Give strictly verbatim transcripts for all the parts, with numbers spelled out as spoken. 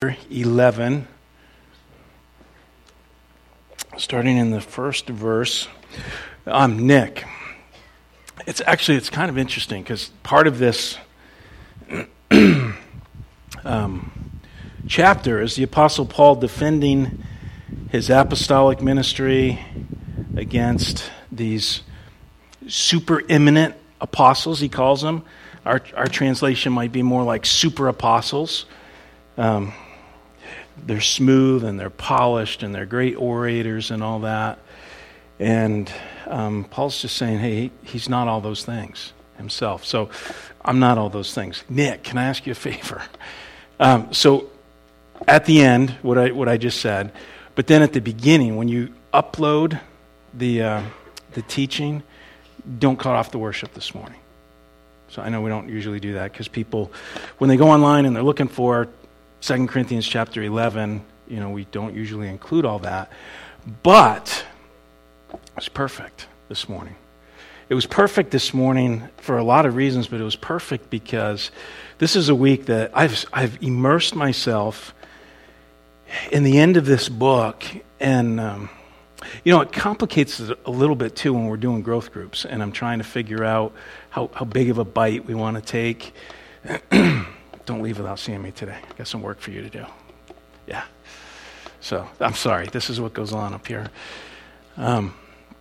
eleven, starting in the first verse. I'm Nick. It's actually, it's kind of interesting because part of this um, chapter is the Apostle Paul defending his apostolic ministry against these super eminent apostles, he calls them. Our, our translation might be more like super apostles. Um, they're smooth and they're polished and they're great orators and all that. And um, Paul's just saying, hey, he's not all those things himself. So I'm not all those things. Nick, can I ask you a favor? Um, so at the end, what I what I just said, but then at the beginning, when you upload the uh, the teaching, don't cut off the worship this morning. So I know we don't usually do that because people, when they go online and they're looking for Second Corinthians chapter eleven, you know, we don't usually include all that. But it was perfect this morning. It was perfect this morning for a lot of reasons, but it was perfect because this is a week that I've I've immersed myself in the end of this book, and um, you know, it complicates it a little bit too when we're doing growth groups, and I'm trying to figure out how, how big of a bite we want to take. Don't leave without seeing me today. Got some work for you to do. Yeah. So, I'm sorry. This is what goes on up here. Um,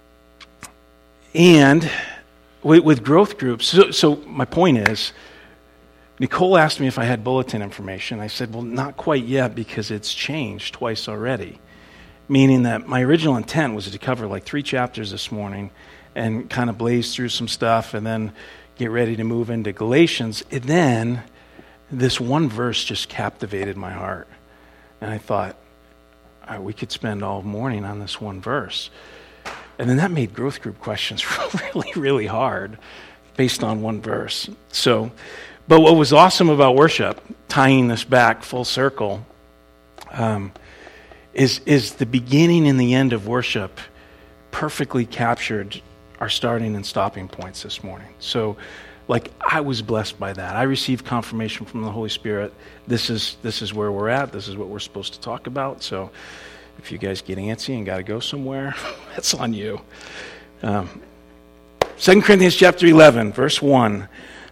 and with, with growth groups, so, so my point is, Nicole asked me if I had bulletin information. I said, well, not quite yet because it's changed twice already. Meaning that my original intent was to cover like three chapters this morning and kind of blaze through some stuff and then get ready to move into Galatians. And then this one verse just captivated my heart. And I thought, all right, we could spend all morning on this one verse. And then that made growth group questions really, really hard based on one verse. So, but what was awesome about worship, tying this back full circle, um, is is the beginning and the end of worship perfectly captured our starting and stopping points this morning. So, like, I was blessed by that. I received confirmation from the Holy Spirit. This is this is where we're at. This is what we're supposed to talk about. So, if you guys get antsy and got to go somewhere, that's on you. Um, Second Corinthians chapter eleven, verse one.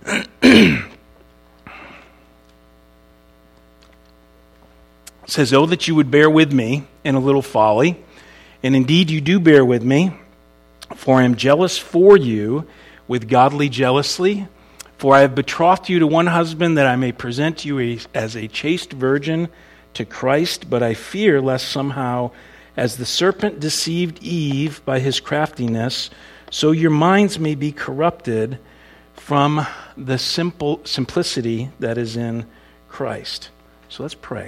It says, oh, that you would bear with me in a little folly, and indeed you do bear with me, for I am jealous for you with godly jealousy, for I have betrothed you to one husband that I may present you as a chaste virgin to Christ, but I fear lest somehow, as the serpent deceived Eve by his craftiness, so your minds may be corrupted from the simple simplicity that is in Christ. So let's pray.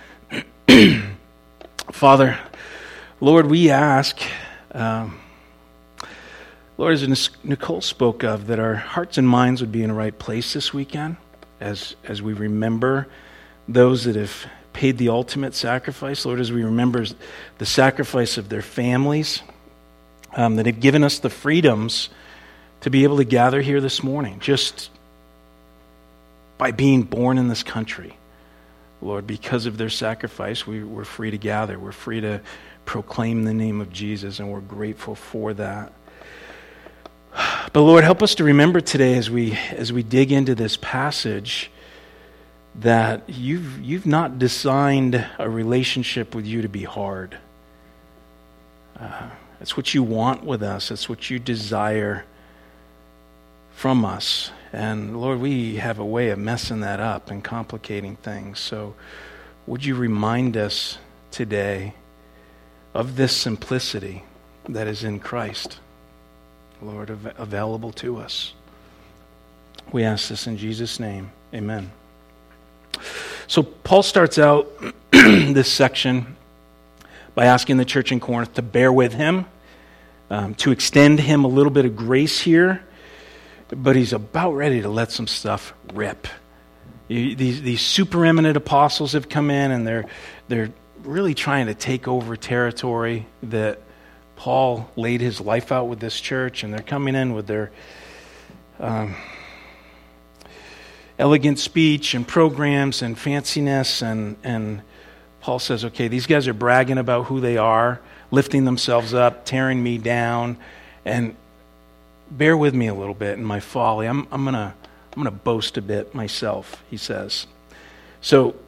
Father, Lord, we ask, um, Lord, as Nicole spoke of, that our hearts and minds would be in the right place this weekend as, as we remember those that have paid the ultimate sacrifice. Lord, as we remember the sacrifice of their families, um, that have given us the freedoms to be able to gather here this morning, just by being born in this country. Lord, because of their sacrifice, we, we're free to gather. We're free to proclaim the name of Jesus, and we're grateful for that. But Lord, help us to remember today as we as we dig into this passage that you've you've not designed a relationship with you to be hard. Uh, that's what you want with us. That's what you desire from us. And Lord, we have a way of messing that up and complicating things. So would you remind us today of this simplicity that is in Christ, Lord, av- available to us. We ask this in Jesus' name. Amen. So Paul starts out this section by asking the church in Corinth to bear with him, um, to extend him a little bit of grace here, but he's about ready to let some stuff rip. You, these these super eminent apostles have come in, and they're they're really trying to take over territory that Paul laid his life out with this church, and they're coming in with their um, elegant speech and programs and fanciness, and, and Paul says, okay, these guys are bragging about who they are, lifting themselves up, tearing me down, and bear with me a little bit in my folly. I'm, I'm gonna I'm gonna boast a bit myself, he says. So,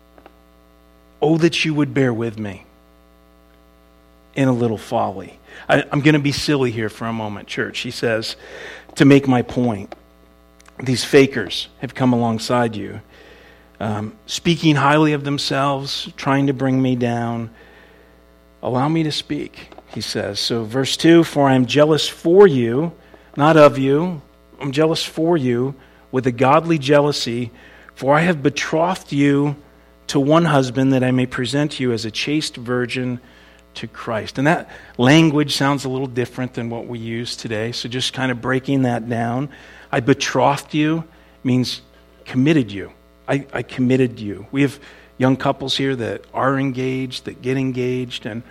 oh, that you would bear with me in a little folly. I, I'm going to be silly here for a moment, church. He says, to make my point, these fakers have come alongside you, um, speaking highly of themselves, trying to bring me down. Allow me to speak, he says. So verse two, for I am jealous for you, not of you. I'm jealous for you with a godly jealousy, for I have betrothed you to one husband, that I may present you as a chaste virgin to Christ. And that language sounds a little different than what we use today, so just kind of breaking that down. I betrothed you means committed you. I, I committed you. We have young couples here that are engaged, that get engaged, and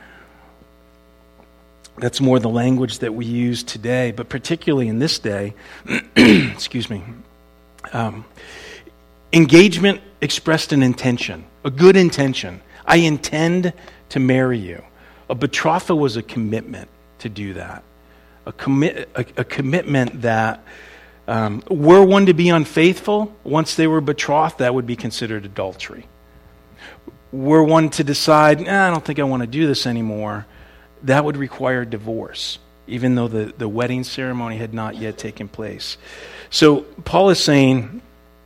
that's more the language that we use today, but particularly in this day, excuse me, um, engagement expressed an intention, a good intention. I intend to marry you. A betrothal was a commitment to do that. A, commit, a, a commitment that um, were one to be unfaithful, once they were betrothed, that would be considered adultery. Were one to decide, nah, I don't think I want to do this anymore, that would require divorce, even though the, the wedding ceremony had not yet taken place. So Paul is saying,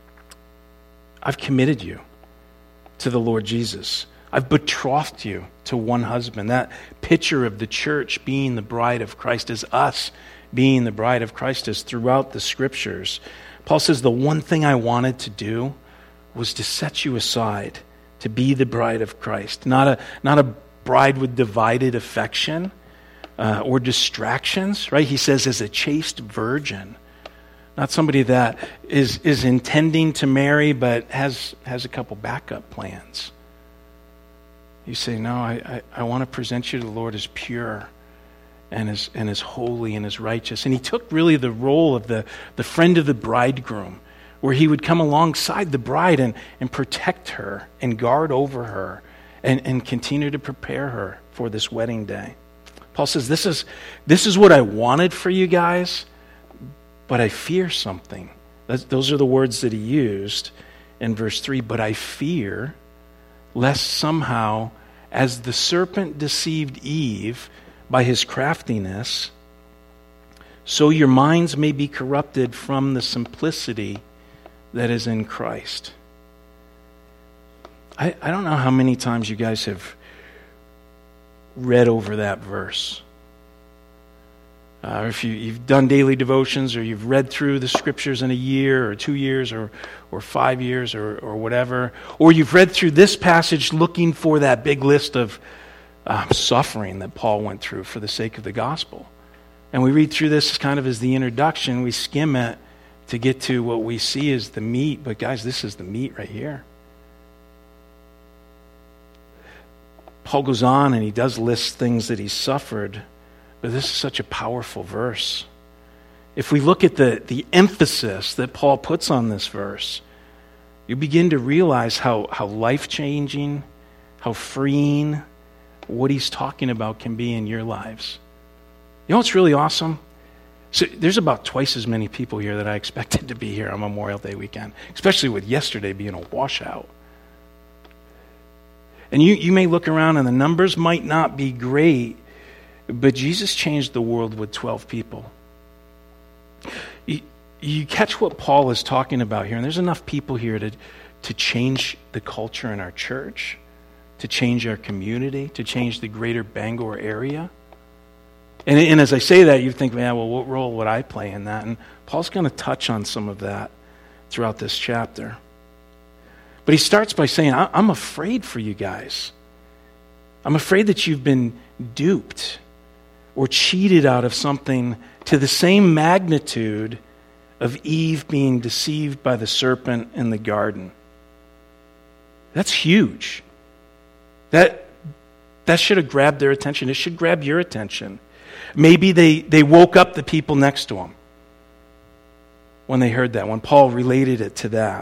I've committed you to the Lord Jesus. I've betrothed you to one husband. That picture of the church being the bride of Christ is us being the bride of Christ is throughout the scriptures. Paul says the one thing I wanted to do was to set you aside to be the bride of Christ. Not a, not a bride with divided affection uh, or distractions, right? He says as a chaste virgin. Not somebody that is is intending to marry but has has a couple backup plans. You say, no, I, I, I want to present you to the Lord as pure and as and as holy and as righteous. And he took really the role of the, the friend of the bridegroom, where he would come alongside the bride and, and protect her and guard over her and, and continue to prepare her for this wedding day. Paul says, this is this is what I wanted for you guys, but I fear something. That's, those are the words that he used in verse three. But I fear lest somehow, as the serpent deceived Eve by his craftiness, so your minds may be corrupted from the simplicity that is in Christ. I, I don't know how many times you guys have read over that verse. Uh, if you, you've done daily devotions, or you've read through the scriptures in a year or two years or, or five years or, or whatever, or you've read through this passage looking for that big list of uh, suffering that Paul went through for the sake of the gospel. And we read through this kind of as the introduction, we skim it to get to what we see as the meat. But guys, this is the meat right here. Paul goes on and he does list things that he suffered, but this is such a powerful verse. If we look at the, the emphasis that Paul puts on this verse, you begin to realize how, how life-changing, how freeing what he's talking about can be in your lives. You know what's really awesome? So there's about twice as many people here that I expected to be here on Memorial Day weekend, especially with yesterday being a washout. And you, you may look around and the numbers might not be great, but Jesus changed the world with twelve people. You, you catch what Paul is talking about here, and there's enough people here to, to change the culture in our church, to change our community, to change the greater Bangor area. And, and as I say that, you think, man, well, what role would I play in that? And Paul's going to touch on some of that throughout this chapter. But he starts by saying, I'm afraid for you guys. I'm afraid that you've been duped or cheated out of something to the same magnitude of Eve being deceived by the serpent in the garden. That's huge. That, that should have grabbed their attention. It should grab your attention. Maybe they, they woke up the people next to them. when they heard that, when Paul related it to that.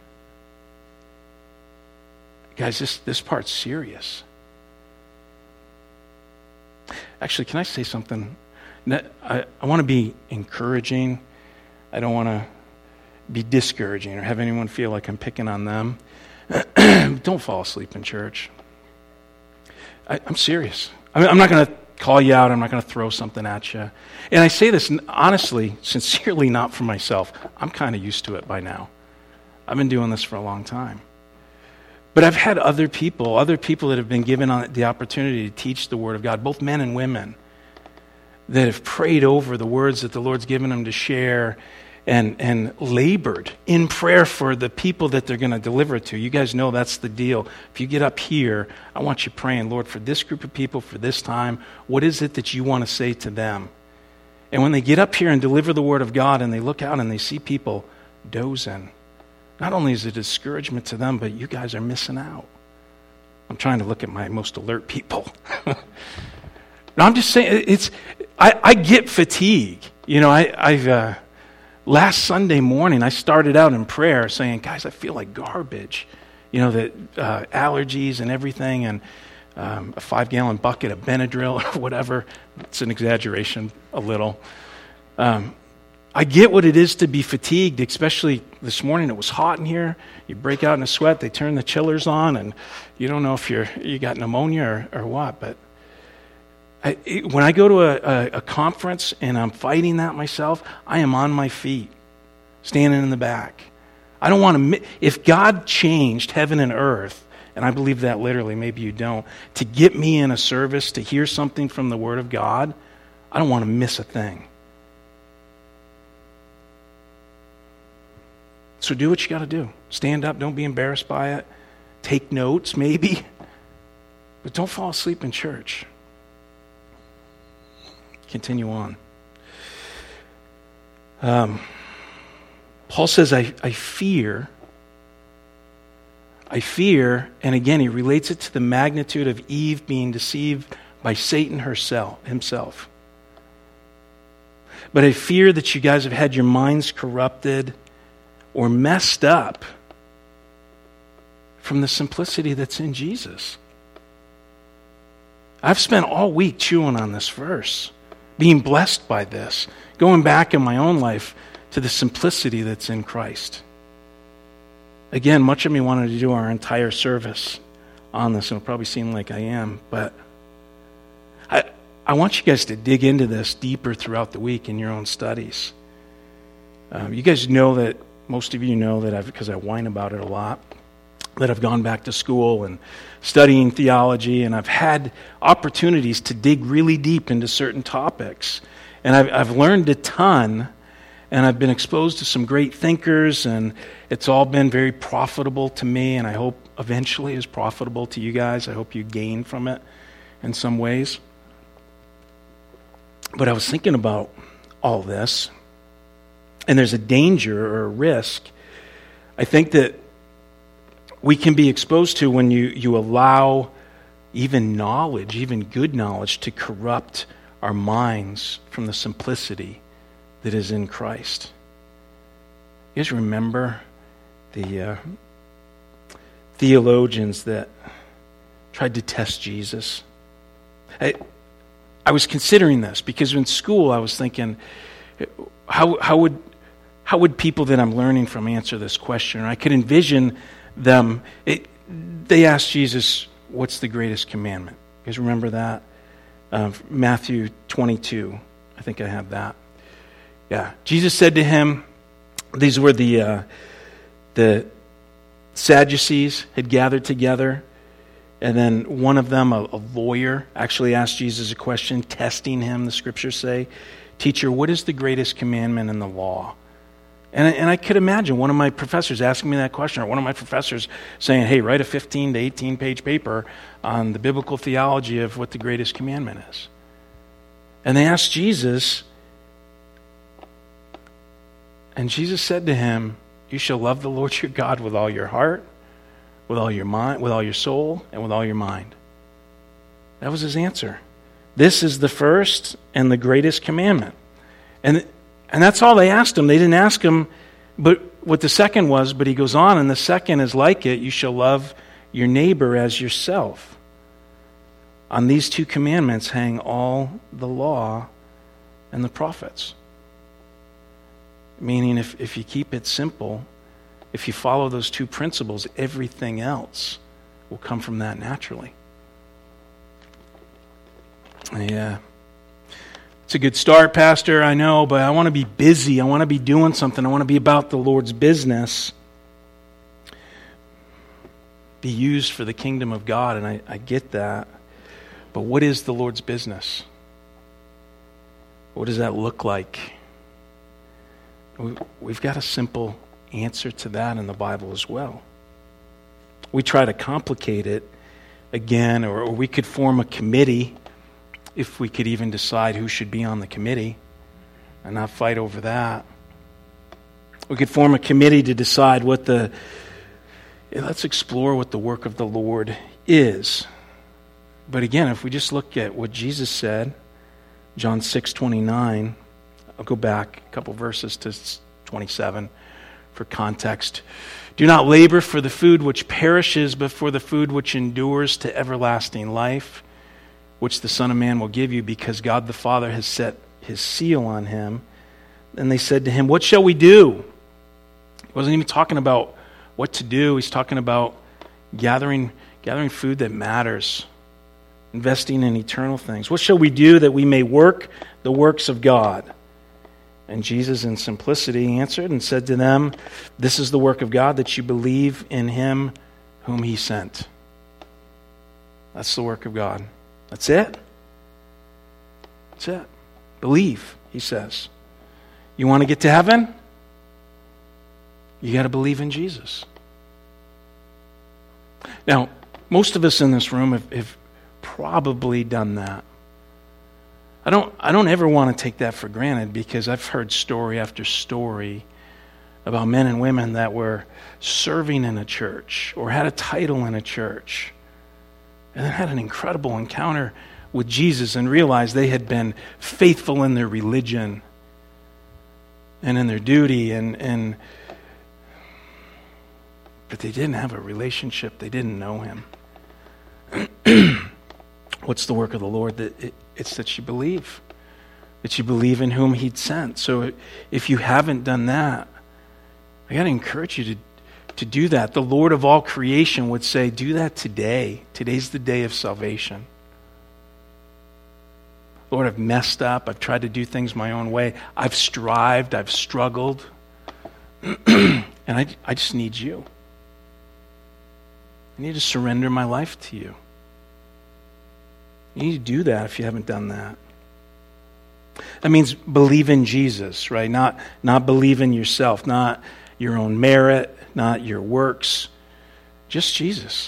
Guys, this, this part's serious. Actually, can I say something? I, I want to be encouraging. I don't want to be discouraging or have anyone feel like I'm picking on them. Don't fall asleep in church. I, I'm serious. I mean, I'm not going to call you out. I'm not going to throw something at you. And I say this honestly, sincerely, not for myself. I'm kind of used to it by now. I've been doing this for a long time. But I've had other people, other people that have been given the opportunity to teach the Word of God, both men and women, that have prayed over the words that the Lord's given them to share and, and labored in prayer for the people that they're going to deliver it to. You guys know that's the deal. If you get up here, I want you praying, Lord, for this group of people, for this time, what is it that you want to say to them? And when they get up here and deliver the Word of God and they look out and they see people dozing, not only is it a discouragement to them, but you guys are missing out. I'm trying to look at my most alert people. No, I'm just saying, it's. I, I get fatigue. You know, I, I've uh, last Sunday morning I started out in prayer saying, "Guys, I feel like garbage." You know, that uh, allergies and everything, and um, a five-gallon bucket of Benadryl or whatever. It's an exaggeration, a little. Um, I get what it is to be fatigued, especially this morning. It was hot in here. You break out in a sweat. They turn the chillers on, and you don't know if you're you got pneumonia or, or what. But I, it, when I go to a, a, a conference and I'm fighting that myself, I am on my feet, standing in the back. I don't want to. If God changed heaven and earth, and I believe that literally, maybe you don't, to get me in a service to hear something from the Word of God, I don't want to miss a thing. So do what you got to do. Stand up. Don't be embarrassed by it. Take notes, maybe. But don't fall asleep in church. Continue on. Um, Paul says, I, I fear. I fear, and again, he relates it to the magnitude of Eve being deceived by Satan herself, himself. But I fear that you guys have had your minds corrupted or messed up from the simplicity that's in Jesus. I've spent all week chewing on this verse, being blessed by this, going back in my own life to the simplicity that's in Christ. Again, much of me wanted to do our entire service on this, and it'll probably seem like I am, but I, I want you guys to dig into this deeper throughout the week in your own studies. Um, you guys know that Most of you know that I've, because I whine about it a lot, that I've gone back to school and studying theology, and I've had opportunities to dig really deep into certain topics. And I've, I've learned a ton, and I've been exposed to some great thinkers, and it's all been very profitable to me, and I hope eventually is profitable to you guys. I hope you gain from it in some ways. But I was thinking about all this, and there's a danger or a risk, I think, that we can be exposed to when you, you allow even knowledge, even good knowledge, to corrupt our minds from the simplicity that is in Christ. You guys remember the uh, theologians that tried to test Jesus? I, I was considering this because in school I was thinking, how how would how would people that I'm learning from answer this question? And I could envision them. It, they asked Jesus, "What's the greatest commandment?" You guys remember that? Uh, Matthew twenty-two. I think I have that. Yeah. Jesus said to him, these were the uh, the Sadducees had gathered together, and then one of them, a, a lawyer, actually asked Jesus a question, testing him, the scriptures say, "Teacher, what is the greatest commandment in the law?" And, and I could imagine one of my professors asking me that question, or one of my professors saying, "Hey, write a fifteen to eighteen page paper on the biblical theology of what the greatest commandment is." And they asked Jesus, and Jesus said to him, "You shall love the Lord your God with all your heart, with all your mind, with all your soul, and with all your mind." That was his answer. This is the first and the greatest commandment. And And that's all they asked him. They didn't ask him but what the second was, but he goes on, and the second is like it, you shall love your neighbor as yourself. On these two commandments hang all the law and the prophets. Meaning if, if you keep it simple, if you follow those two principles, everything else will come from that naturally. Yeah. It's a good start, Pastor, I know, but I want to be busy. I want to be doing something. I want to be about the Lord's business. Be used for the kingdom of God, and I, I get that. But what is the Lord's business? What does that look like? We've got a simple answer to that in the Bible as well. We try to complicate it again, or, or we could form a committee if we could even decide who should be on the committee and not fight over that. We could form a committee to decide what the, let's explore what the work of the Lord is. But again, if we just look at what Jesus said, John six twenty-nine, I'll go back a couple verses to twenty-seven for context. Do not labor for the food which perishes, but for the food which endures to everlasting life, which the Son of Man will give you, because God the Father has set his seal on him. And they said to him, what shall we do? He wasn't even talking about what to do. He's talking about gathering, gathering food that matters, investing in eternal things. What shall we do that we may work the works of God? And Jesus in simplicity answered and said to them, this is the work of God, that you believe in him whom he sent. That's the work of God. That's it. That's it. Believe, he says. You want to get to heaven? You got to believe in Jesus. Now, most of us in this room have, have probably done that. I don't I don't ever want to take that for granted, because I've heard story after story about men and women that were serving in a church or had a title in a church and then had an incredible encounter with Jesus and realized they had been faithful in their religion and in their duty, and, and but they didn't have a relationship. They didn't know him. What's the work of the Lord? That it, it's that you believe. That you believe in whom he'd sent. So if you haven't done that, I got to encourage you to, to do that. The Lord of all creation would say, do that today. Today's the day of salvation. Lord, I've messed up. I've tried to do things my own way. I've strived. I've struggled. And I, I just need you. I need to surrender my life to you. You need to do that if you haven't done that. That means believe in Jesus, right? Not, not believe in yourself, not your own merit, not your works, just Jesus.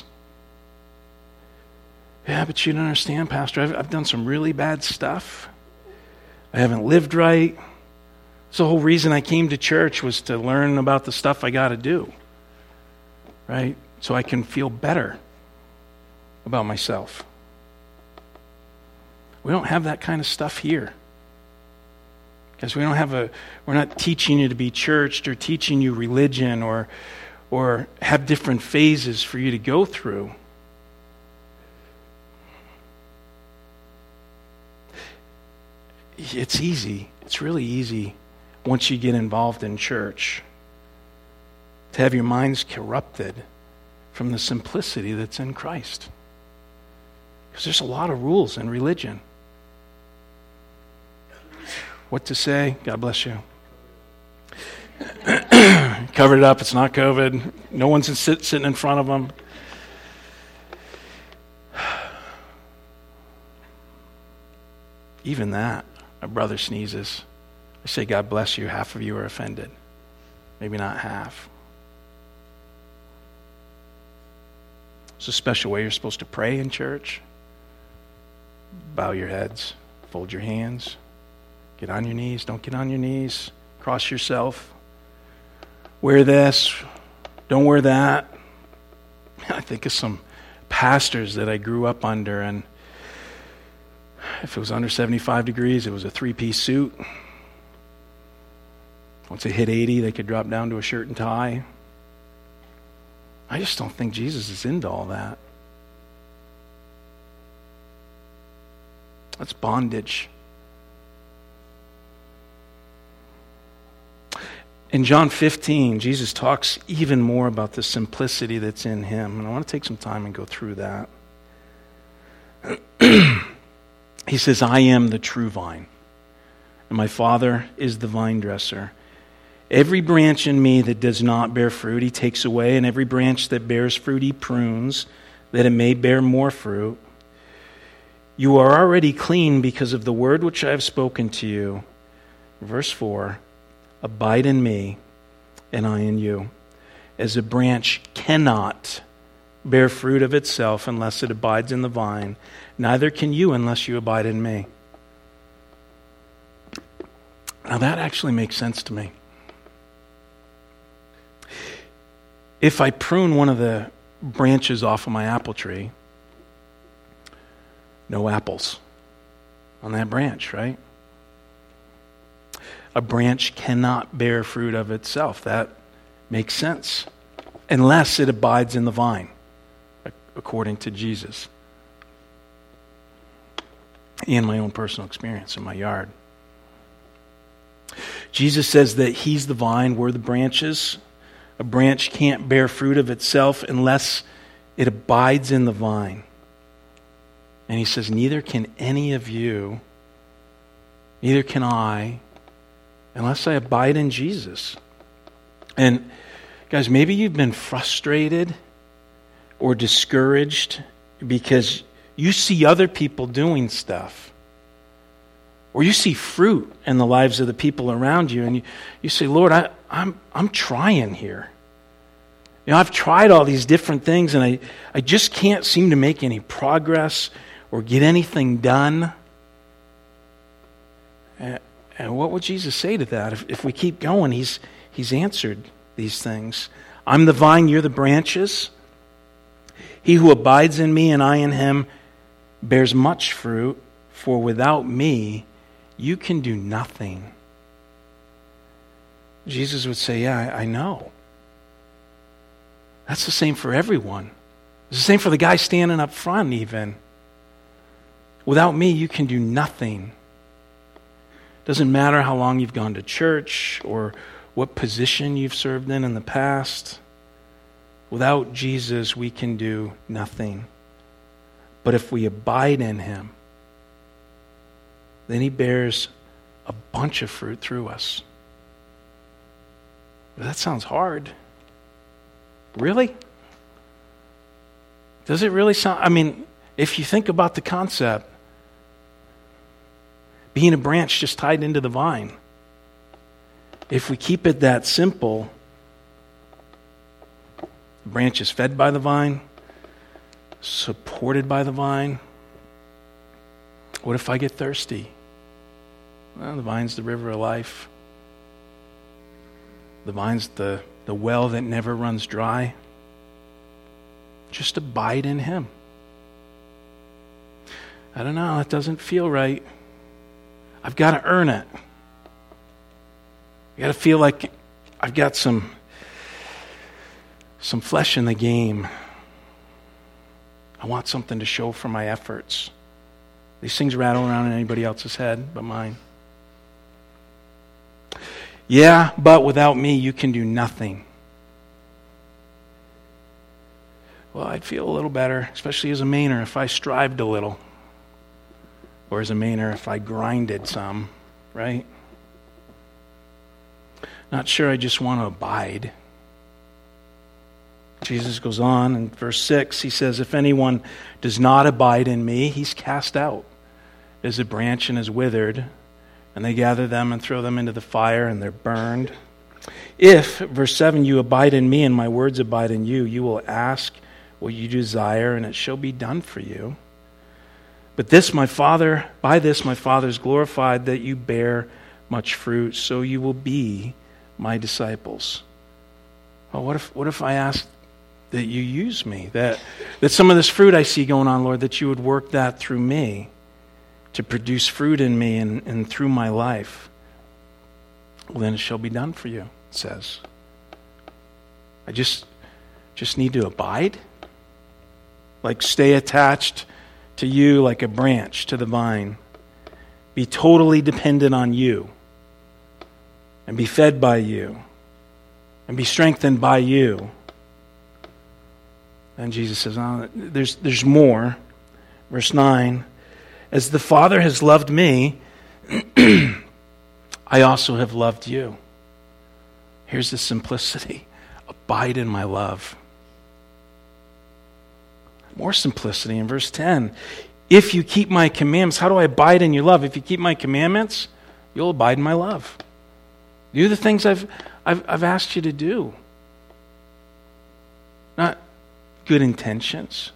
Yeah, but you don't understand, Pastor. I've, I've done some really bad stuff. I haven't lived right. So the whole reason I came to church was to learn about the stuff I got to do, right? So I can feel better about myself. We don't have that kind of stuff here. Because we don't have a, we're not teaching you to be churched or teaching you religion or, or have different phases for you to go through. It's easy. It's really easy once you get involved in church to have your minds corrupted from the simplicity that's in Christ. Because there's a lot of rules in religion. What to say? God bless you. Covered it up. It's not COVID. No one's sit, sitting in front of them. Even that, a brother sneezes. I say, God bless you. Half of you are offended. Maybe not half. It's a special way you're supposed to pray in church. Bow your heads. Fold your hands. Get on your knees. Don't get on your knees. Cross yourself. Wear this. Don't wear that. I think of some pastors that I grew up under, and if it was under seventy-five degrees, it was a three-piece suit. Once they hit eighty, they could drop down to a shirt and tie. I just don't think Jesus is into all that. That's bondage. In John fifteen, Jesus talks even more about the simplicity that's in him. And I want to take some time and go through that. He says, I am the true vine, and my Father is the vine dresser. Every branch in me that does not bear fruit, he takes away, and every branch that bears fruit, he prunes, that it may bear more fruit. You are already clean because of the word which I have spoken to you. Verse four, abide in me, and I in you. As a branch cannot bear fruit of itself unless it abides in the vine, neither can you unless you abide in me. Now that actually makes sense to me. If I prune one of the branches off of my apple tree, no apples on that branch, right? A branch cannot bear fruit of itself. That makes sense. Unless it abides in the vine, according to Jesus. And my own personal experience in my yard. Jesus says that he's the vine, we're the branches. A branch can't bear fruit of itself unless it abides in the vine. And he says, neither can any of you, neither can I, unless I abide in Jesus. And guys, maybe you've been frustrated or discouraged because you see other people doing stuff. Or you see fruit in the lives of the people around you, and you, you say, Lord, I, I'm I'm trying here. You know, I've tried all these different things, and I, I just can't seem to make any progress or get anything done. And, and what would Jesus say to that? If, if we keep going, he's he's answered these things. I'm the vine, you're the branches. He who abides in me and I in him bears much fruit, for without me you can do nothing. Jesus would say, yeah, I, I know. That's the same for everyone. It's the same for the guy standing up front even. Without me, you can do nothing. Doesn't matter how long you've gone to church or what position you've served in in the past. Without Jesus, we can do nothing. But if we abide in him, then he bears a bunch of fruit through us. But that sounds hard. Really? Does it really sound... I mean, if you think about the concept, being a branch just tied into the vine, if we keep it that simple, the branch is fed by the vine, supported by the vine. What if I get thirsty? Well, the vine's the river of life. The vine's the, the well that never runs dry. Just abide in him. I don't know, it doesn't feel right. I've got to earn it. I got to feel like I've got some, some flesh in the game. I want something to show for my efforts. These things rattle around in anybody else's head but mine. Yeah, but without me, you can do nothing. Well, I'd feel a little better, especially as a Mainer, if I strived a little. Or as a Mainer, if I grinded some, right? Not sure I just want to abide. Jesus goes on in verse six, he says, if anyone does not abide in me, he's cast out as a branch and is withered, and they gather them and throw them into the fire, and they're burned. If, verse seven, you abide in me and my words abide in you, you will ask what you desire, and it shall be done for you. But this my Father, by this my Father is glorified, that you bear much fruit, so you will be my disciples. Well, what if what if I ask that you use me, that that some of this fruit I see going on, Lord, that you would work that through me, to produce fruit in me and, and through my life? well, then it shall be done for you, it says. I just, just need to abide. Like stay attached to you like a branch to the vine. Be totally dependent on you. And be fed by you. And be strengthened by you. And Jesus says, oh, there's, there's more. Verse nine, as the Father has loved me, I also have loved you. Here's the simplicity. Abide in my love. More simplicity in verse ten. If you keep my commandments, how do I abide in your love? If you keep my commandments, you'll abide in my love. Do the things I've, I've, I've asked you to do. Not good intentions.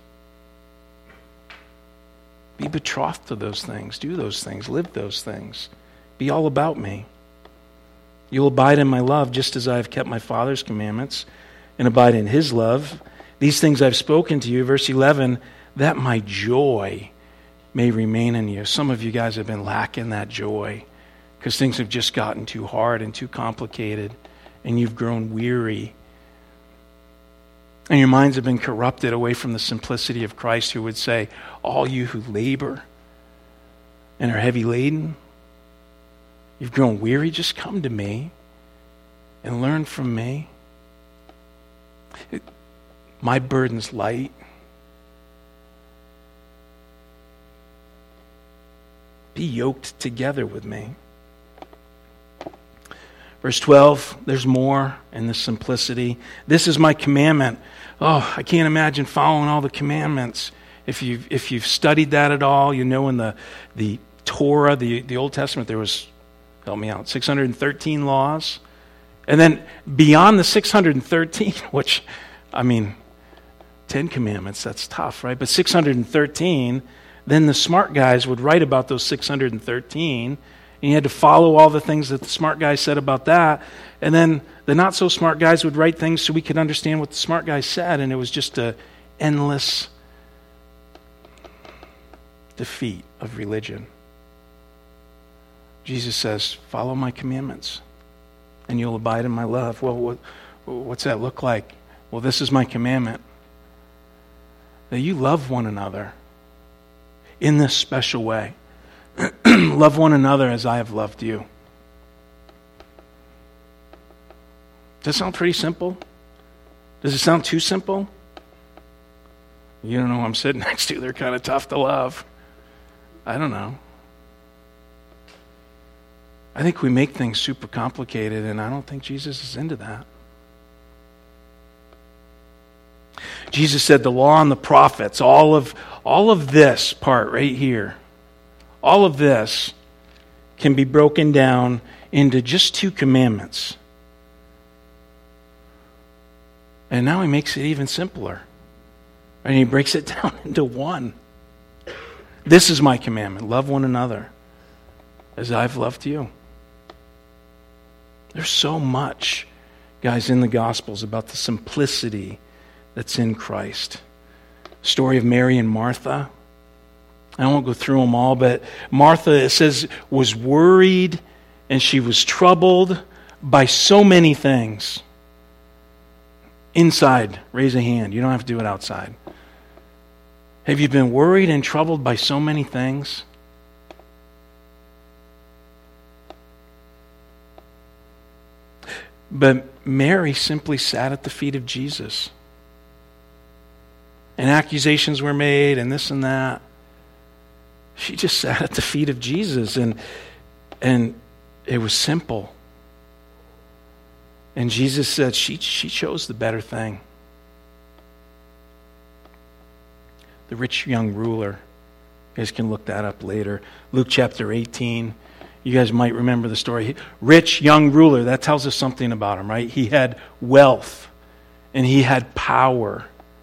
Be betrothed to those things. Do those things. Live those things. Be all about me. You'll abide in my love just as I have kept my Father's commandments and abide in his love. These things I've spoken to you, verse eleven, that my joy may remain in you. Some of you guys have been lacking that joy because things have just gotten too hard and too complicated and you've grown weary. And your minds have been corrupted away from the simplicity of Christ, who would say, all you who labor and are heavy laden, you've grown weary, just come to me and learn from me. It, my burden's light. Be yoked together with me. Verse twelve, there's more in the simplicity. This is my commandment. Oh, I can't imagine following all the commandments. If you've, if you've studied that at all, you know in the, the Torah, the, the Old Testament, there was, help me out, six hundred thirteen laws. And then beyond the six hundred thirteen, which, I mean, Ten Commandments, that's tough, right? But six hundred thirteen, then the smart guys would write about those six hundred thirteen, and you had to follow all the things that the smart guys said about that. And then the not-so-smart guys would write things so we could understand what the smart guys said, and it was just an endless defeat of religion. Jesus says, follow my commandments, and you'll abide in my love. Well, what, what's that look like? Well, this is my commandment, that you love one another in this special way. Love one another as I have loved you. Does that sound pretty simple? Does it sound too simple? You don't know who I'm sitting next to. They're kind of tough to love. I don't know. I think we make things super complicated, and I don't think Jesus is into that. Jesus said the law and the prophets, all of, all of this part right here, all of this can be broken down into just two commandments. And now he makes it even simpler. And he breaks it down into one. This is my commandment. Love one another as I've loved you. There's so much, guys, in the Gospels about the simplicity that's in Christ. Story of Mary and Martha. I won't go through them all, but Martha, it says, was worried and she was troubled by so many things. Inside, raise a hand. You don't have to do it outside. Have you been worried and troubled by so many things? But Mary simply sat at the feet of Jesus. And accusations were made and this and that. She just sat at the feet of Jesus, and and it was simple. And Jesus said she she chose the better thing. The rich young ruler. You guys can look that up later. Luke chapter eighteen. You guys might remember the story. Rich young ruler, that tells us something about him, right? He had wealth and he had power.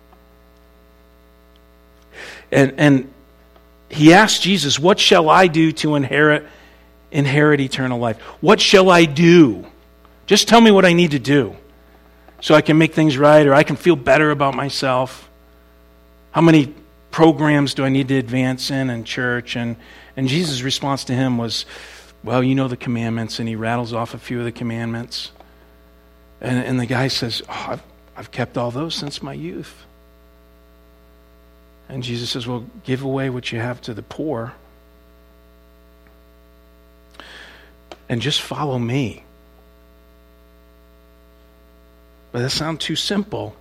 And and he asked Jesus, what shall I do to inherit inherit eternal life? What shall I do? Just tell me what I need to do so I can make things right or I can feel better about myself. How many programs do I need to advance in in church? And, and Jesus' response to him was, well, you know the commandments, and he rattles off a few of the commandments. And, and the guy says, oh, I've, I've kept all those since my youth. And Jesus says, well, give away what you have to the poor and just follow me. But that sounds too simple.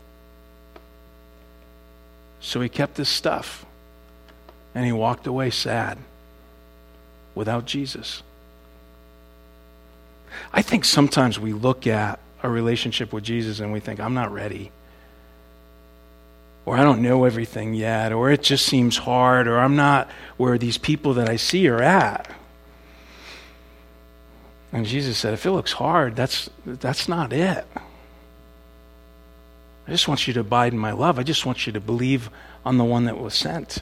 So he kept his stuff and he walked away sad without Jesus. I think sometimes we look at a relationship with Jesus and we think, I'm not ready. Or I don't know everything yet. Or it just seems hard. Or I'm not where these people that I see are at. And Jesus said, if it looks hard, that's that's not it. I just want you to abide in my love. I just want you to believe on the one that was sent.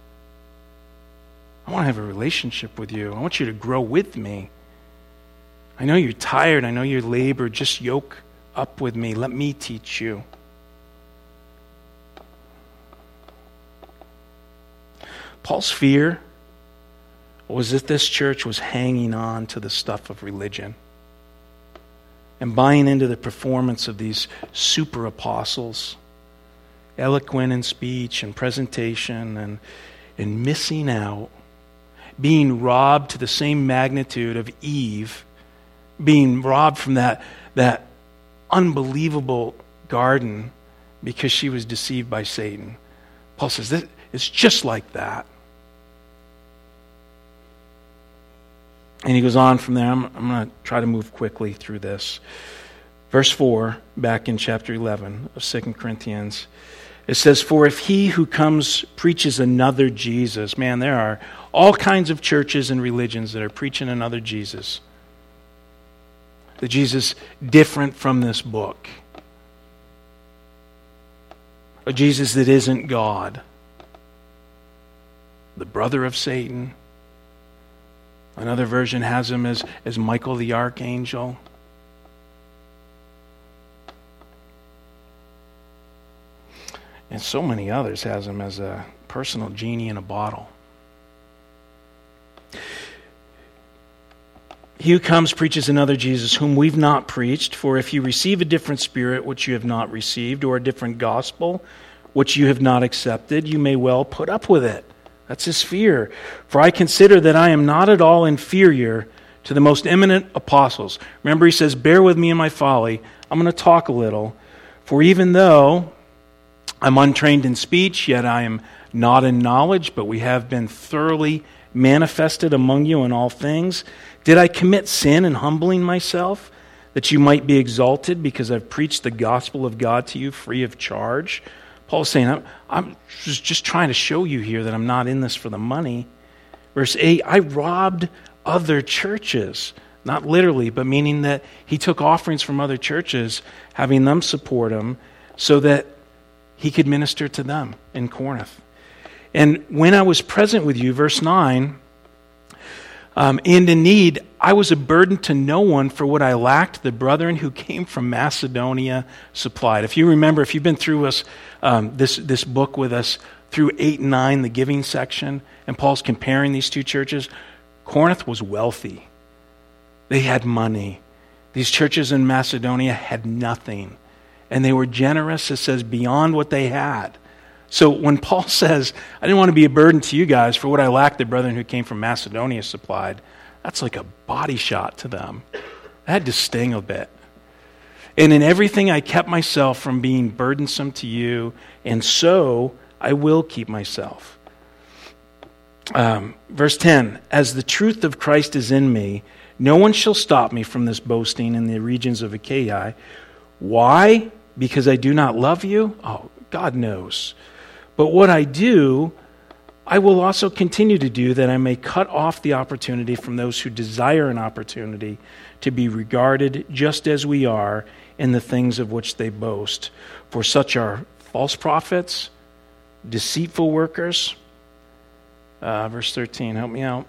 I want to have a relationship with you. I want you to grow with me. I know you're tired. I know you're labored. Just yoke up with me. Let me teach you. Paul's fear was that this church was hanging on to the stuff of religion and buying into the performance of these super apostles, eloquent in speech and presentation, and, and missing out, being robbed to the same magnitude of Eve, being robbed from that, that unbelievable garden because she was deceived by Satan. Paul says, this, it's just like that. And he goes on from there. I'm, I'm going to try to move quickly through this. Verse four, back in chapter eleven of Second Corinthians, it says, for if he who comes preaches another Jesus, man, there are all kinds of churches and religions that are preaching another Jesus. The Jesus different from this book. A Jesus that isn't God. The brother of Satan. Another version has him as, as Michael the Archangel. And so many others has him as a personal genie in a bottle. He who comes preaches another Jesus whom we've not preached. For if you receive a different spirit which you have not received, or a different gospel which you have not accepted, you may well put up with it. That's his fear. For I consider that I am not at all inferior to the most eminent apostles. Remember, he says, bear with me in my folly. I'm going to talk a little. For even though I'm untrained in speech, yet I am not in knowledge, but we have been thoroughly manifested among you in all things. Did I commit sin in humbling myself, that you might be exalted because I've preached the gospel of God to you free of charge? Paul's saying, I'm, I'm just, just trying to show you here that I'm not in this for the money. Verse eight, I robbed other churches. Not literally, but meaning that he took offerings from other churches, having them support him, so that he could minister to them in Corinth. And when I was present with you, verse nine, um, and in need, I was a burden to no one for what I lacked. The brethren who came from Macedonia supplied. If you remember, if you've been through us, um, this, this book with us, through eight and nine, the giving section, and Paul's comparing these two churches, Corinth was wealthy. They had money. These churches in Macedonia had nothing. And they were generous, it says, beyond what they had. So when Paul says, I didn't want to be a burden to you guys for what I lacked, the brethren who came from Macedonia supplied, that's like a body shot to them. That had to sting a bit. And in everything I kept myself from being burdensome to you, and so I will keep myself. Um, verse ten, as the truth of Christ is in me, no one shall stop me from this boasting in the regions of Achaia. Why? Because I do not love you? Oh, God knows. But what I do, I will also continue to do, that I may cut off the opportunity from those who desire an opportunity to be regarded just as we are in the things of which they boast. For such are false prophets, deceitful workers. Uh, verse thirteen, help me out.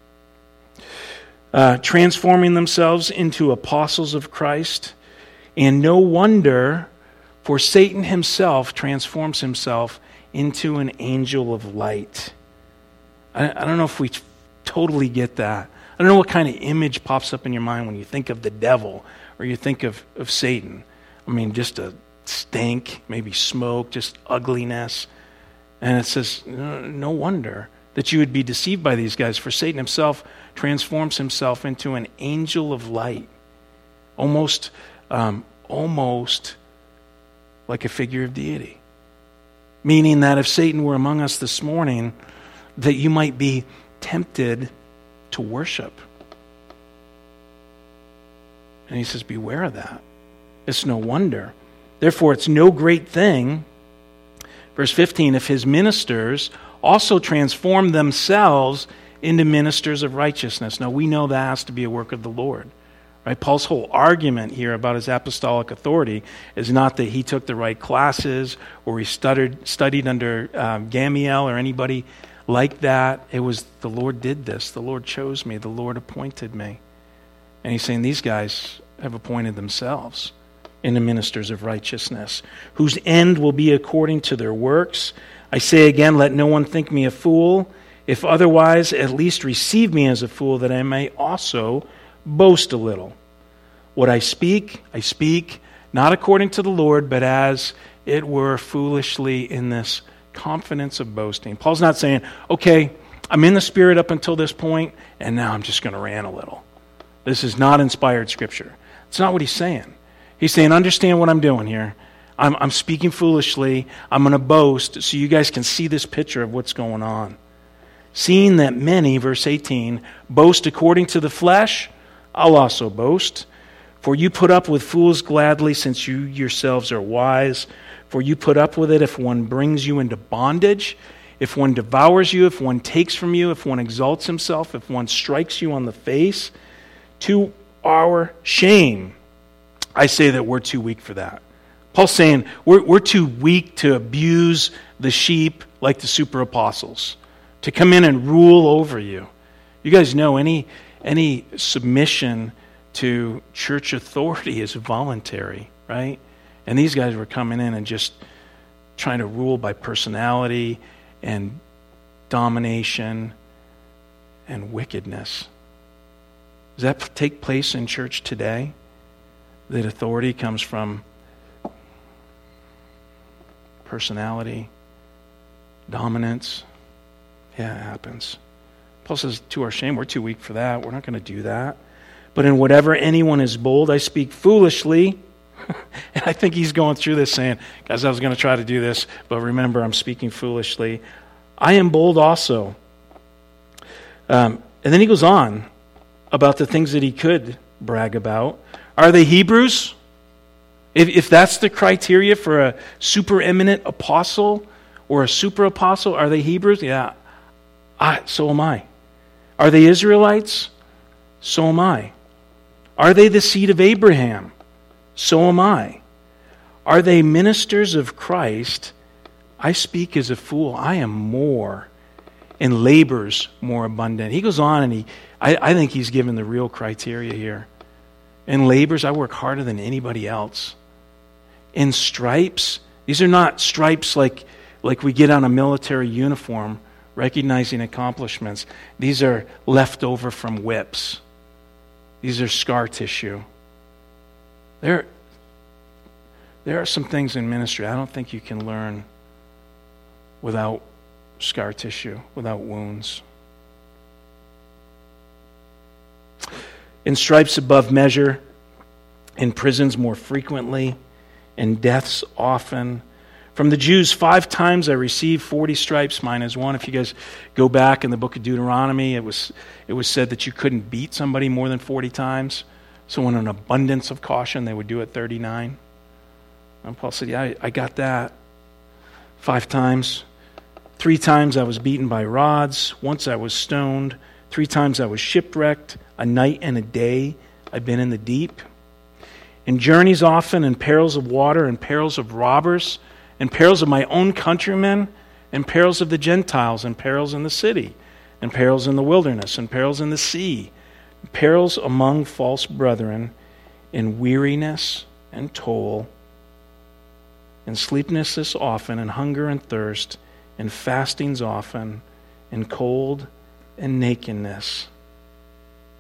Uh, transforming themselves into apostles of Christ. And no wonder, for Satan himself transforms himself into an angel of light. I, I don't know if we totally get that. I don't know what kind of image pops up in your mind when you think of the devil or you think of, of Satan. I mean, just a stink, maybe smoke, just ugliness. And it says, no wonder that you would be deceived by these guys, for Satan himself transforms himself into an angel of light, almost, um, almost like a figure of deity. Meaning that if Satan were among us this morning, that you might be tempted to worship. And he says, beware of that. It's no wonder. Therefore, it's no great thing, verse fifteen, if his ministers also transform themselves into ministers of righteousness. Now, we know that has to be a work of the Lord. Right? Paul's whole argument here about his apostolic authority is not that he took the right classes or he studied, studied under um, Gamaliel or anybody like that. It was the Lord did this. The Lord chose me. The Lord appointed me. And he's saying these guys have appointed themselves into ministers of righteousness, whose end will be according to their works. I say again, let no one think me a fool. If otherwise, at least receive me as a fool, that I may also boast a little. What I speak, I speak not according to the Lord, but as it were foolishly in this confidence of boasting. Paul's not saying, okay, I'm in the Spirit up until this point, and now I'm just going to rant a little. This is not inspired Scripture. It's not what he's saying. He's saying, understand what I'm doing here. I'm, I'm speaking foolishly. I'm going to boast so you guys can see this picture of what's going on. Seeing that many, verse eighteen, boast according to the flesh, I'll also boast. For you put up with fools gladly, since you yourselves are wise. For you put up with it if one brings you into bondage, if one devours you, if one takes from you, if one exalts himself, if one strikes you on the face. To our shame, I say that we're too weak for that. Paul's saying we're, we're too weak to abuse the sheep like the super apostles, to come in and rule over you. You guys know any any submission to church authority is voluntary, right? And these guys were coming in and just trying to rule by personality and domination and wickedness. Does that take place in church today? That authority comes from personality, dominance? Yeah, it happens. Paul says, to our shame, we're too weak for that. We're not going to do that. But in whatever anyone is bold, I speak foolishly. And I think he's going through this saying, guys, I was going to try to do this, but remember, I'm speaking foolishly. I am bold also. Um, and then he goes on about the things that he could brag about. Are they Hebrews? If, if that's the criteria for a supereminent apostle or a super apostle, are they Hebrews? Yeah, I, so am I. Are they Israelites? So am I. Are they the seed of Abraham? So am I. Are they ministers of Christ? I speak as a fool. I am more, and labors more abundant. He goes on and he, I, I think he's given the real criteria here. In labors, I work harder than anybody else. In stripes, these are not stripes like, like we get on a military uniform, recognizing accomplishments. These are left over from whips. These are scar tissue. There, there are some things in ministry I don't think you can learn without scar tissue, without wounds. In stripes above measure, in prisons more frequently, in deaths often. From the Jews, five times I received forty stripes, mine is one. If you guys go back in the book of Deuteronomy, it was it was said that you couldn't beat somebody more than forty times. So in an abundance of caution, they would do it thirty-nine. And Paul said, yeah, I, I got that. Five times. Three times I was beaten by rods. Once I was stoned. Three times I was shipwrecked. A night and a day I've been in the deep. In journeys often, in perils of water, in perils of robbers, in perils of my own countrymen, in perils of the Gentiles, in perils in the city, in perils in the wilderness, in perils in the sea, in perils among false brethren, in weariness and toil, in sleeplessness often, in hunger and thirst, in fastings often, in cold and nakedness.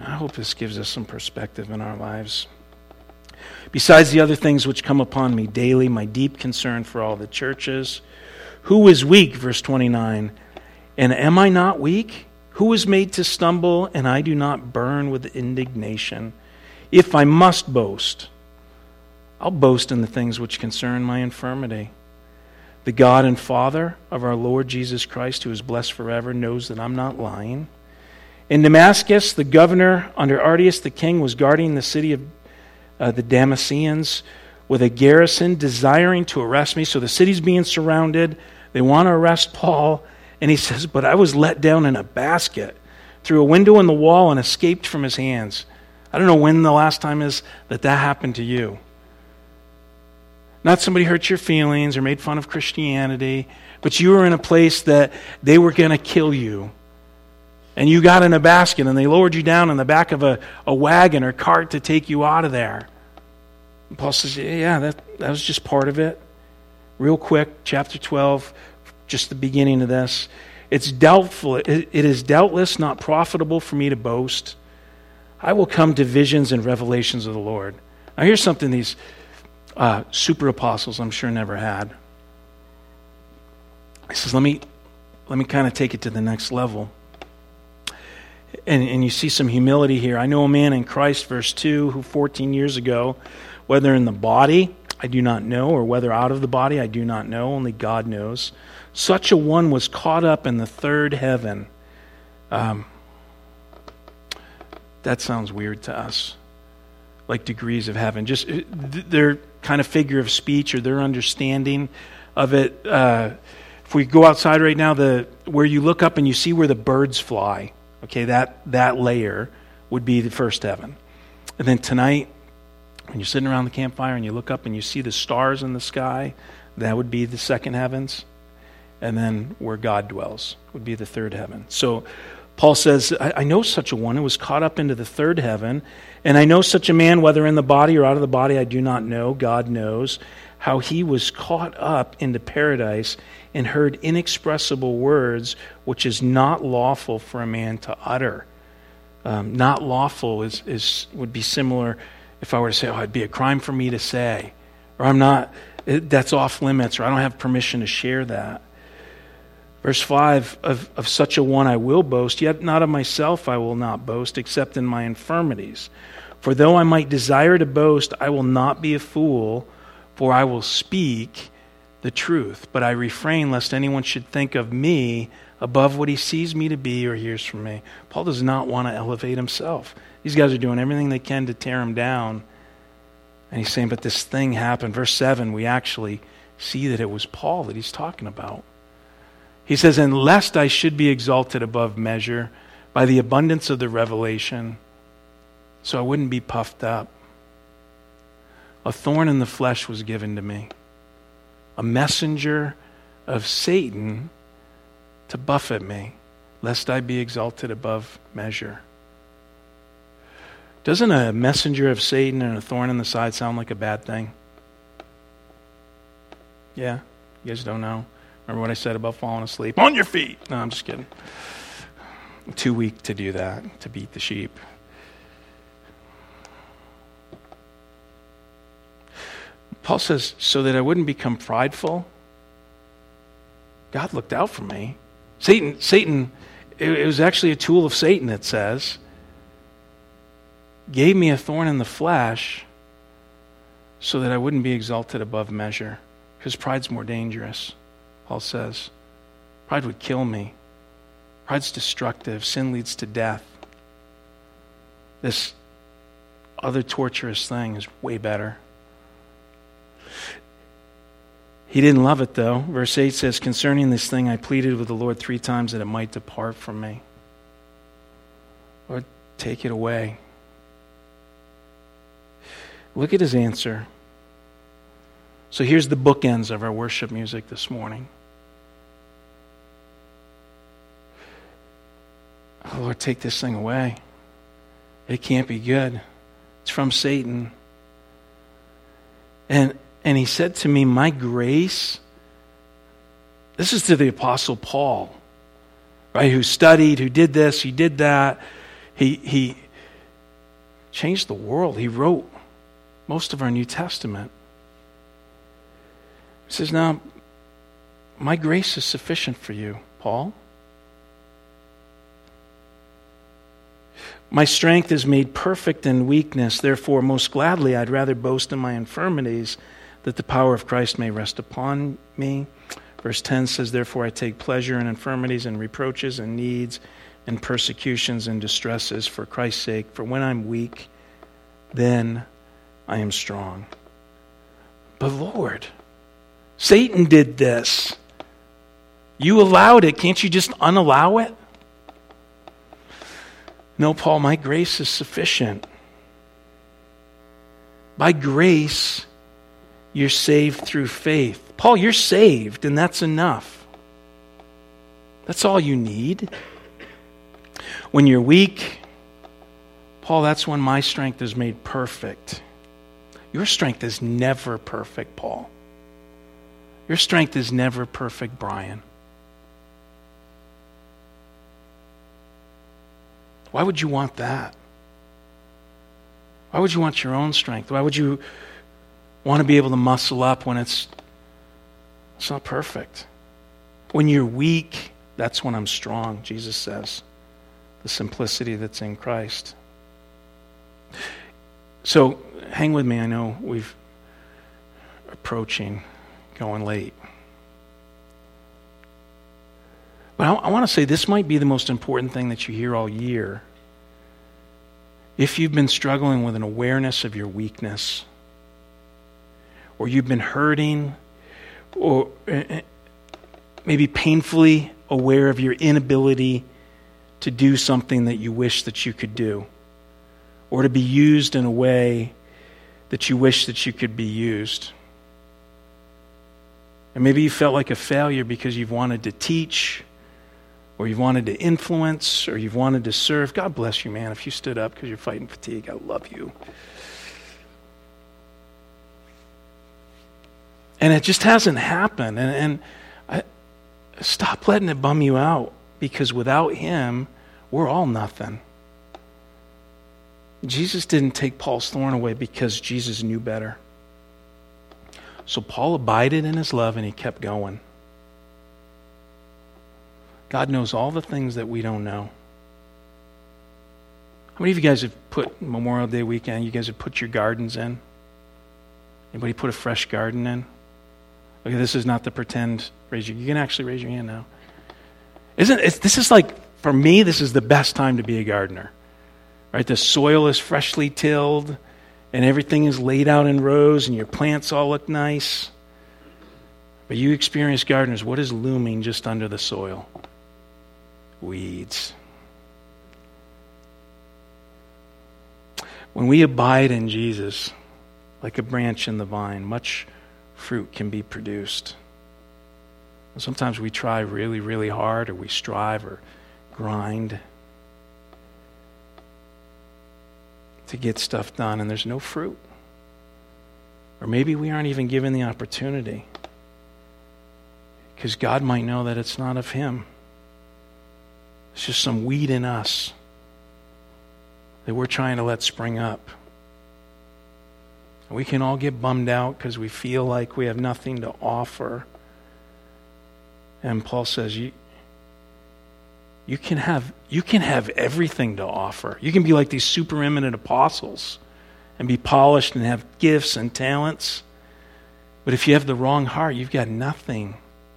I hope this gives us some perspective in our lives. Besides the other things which come upon me daily, my deep concern for all the churches. Who is weak? Verse twenty-nine. And am I not weak? Who is made to stumble, and I do not burn with indignation? If I must boast, I'll boast in the things which concern my infirmity. The God and Father of our Lord Jesus Christ, who is blessed forever, knows that I'm not lying. In Damascus, the governor under Artius the king was guarding the city of uh, the Damascenes with a garrison, desiring to arrest me. So the city's being surrounded. They want to arrest Paul. And he says, but I was let down in a basket through a window in the wall and escaped from his hands. I don't know when the last time is that that happened to you. Not somebody hurt your feelings or made fun of Christianity, but you were in a place that they were going to kill you. And you got in a basket and they lowered you down in the back of a, a wagon or cart to take you out of there. And Paul says, yeah, that, that was just part of it. Real quick, chapter twelve, just the beginning of this. It's doubtful. It, it is doubtless not profitable for me to boast. I will come to visions and revelations of the Lord. Now here's something these uh, super apostles I'm sure never had. He says, let me, let me kind of take it to the next level. And, and you see some humility here. I know a man in Christ, verse two, who fourteen years ago, whether in the body, I do not know, or whether out of the body, I do not know, only God knows. Such a one was caught up in the third heaven. Um, that sounds weird to us. Like degrees of heaven. Just their kind of figure of speech or their understanding of it. Uh, if we go outside right now, the where you look up and you see where the birds fly, okay, that, that layer would be the first heaven. And then tonight, when you're sitting around the campfire and you look up and you see the stars in the sky, that would be the second heavens. And then where God dwells would be the third heaven. So Paul says, I, I know such a one who was caught up into the third heaven, and I know such a man, whether in the body or out of the body, I do not know. God knows how he was caught up into paradise and heard inexpressible words, which is not lawful for a man to utter. Um, not lawful is, is would be similar if I were to say, oh, it'd be a crime for me to say, or I'm not, it, that's off limits, or I don't have permission to share that. Verse five, of, of such a one I will boast, yet not of myself I will not boast, except in my infirmities. For though I might desire to boast, I will not be a fool, for I will speak the truth. But I refrain lest anyone should think of me above what he sees me to be or hears from me. Paul does not want to elevate himself. These guys are doing everything they can to tear him down. And he's saying, but this thing happened. Verse seven, we actually see that it was Paul that he's talking about. He says, and lest I should be exalted above measure by the abundance of the revelation, so I wouldn't be puffed up. A thorn in the flesh was given to me, a messenger of Satan to buffet me, lest I be exalted above measure. Doesn't a messenger of Satan and a thorn in the side sound like a bad thing? Yeah? You guys don't know? Remember what I said about falling asleep? On your feet! No, I'm just kidding. I'm too weak to do that, to beat the sheep. Paul says, so that I wouldn't become prideful, God looked out for me. Satan, Satan, it, it was actually a tool of Satan, it says, gave me a thorn in the flesh so that I wouldn't be exalted above measure. Because pride's more dangerous, Paul says. Pride would kill me. Pride's destructive. Sin leads to death. This other torturous thing is way better. He didn't love it, though. Verse eight says, concerning this thing, I pleaded with the Lord three times that it might depart from me. Lord, take it away. Look at his answer. So here's the bookends of our worship music this morning. Oh, Lord, take this thing away. It can't be good. It's from Satan. And and he said to me, my grace, this is to the Apostle Paul, right? Who studied, who did this, he did that. He he changed the world. He wrote most of our New Testament. He says, now, my grace is sufficient for you, Paul. My strength is made perfect in weakness. Therefore, most gladly, I'd rather boast in my infirmities, that the power of Christ may rest upon me. Verse ten says, therefore I take pleasure in infirmities and reproaches and needs and persecutions and distresses for Christ's sake. For when I'm weak, then I am strong. But Lord, Satan did this. You allowed it. Can't you just unallow it? No, Paul, my grace is sufficient. By grace, you're saved through faith. Paul, you're saved, and that's enough. That's all you need. When you're weak, Paul, that's when my strength is made perfect. Your strength is never perfect, Paul. Your strength is never perfect, Brian. Why would you want that? Why would you want your own strength? Why would you want to be able to muscle up when it's it's not perfect? When you're weak, that's when I'm strong, Jesus says. The simplicity that's in Christ. So hang with me. I know we've approaching, going late. But I, I want to say this might be the most important thing that you hear all year. If you've been struggling with an awareness of your weakness, or you've been hurting, or maybe painfully aware of your inability to do something that you wish that you could do, or to be used in a way that you wish that you could be used. And maybe you felt like a failure because you've wanted to teach, or you've wanted to influence, or you've wanted to serve. God bless you, man, if you stood up because you're fighting fatigue. I love you. And it just hasn't happened. And, and I, stop letting it bum you out, because without him, we're all nothing. Jesus didn't take Paul's thorn away because Jesus knew better. So Paul abided in his love and he kept going. God knows all the things that we don't know. How many of you guys have put Memorial Day weekend, you guys have put your gardens in? Anybody put a fresh garden in? Okay, this is not the pretend raise your, you can actually raise your hand now. Isn't it, this is like, for me, this is the best time to be a gardener. Right? The soil is freshly tilled and everything is laid out in rows and your plants all look nice. But you experienced gardeners, what is looming just under the soil? Weeds. When we abide in Jesus, like a branch in the vine, much fruit can be produced. Sometimes we try really, really hard, or we strive or grind to get stuff done, and there's no fruit. Or maybe we aren't even given the opportunity, because God might know that it's not of him. It's just some weed in us that we're trying to let spring up. And we can all get bummed out because we feel like we have nothing to offer. And Paul says, you, you can have you can have everything to offer. You can be like these super eminent apostles and be polished and have gifts and talents. But if you have the wrong heart, you've got nothing.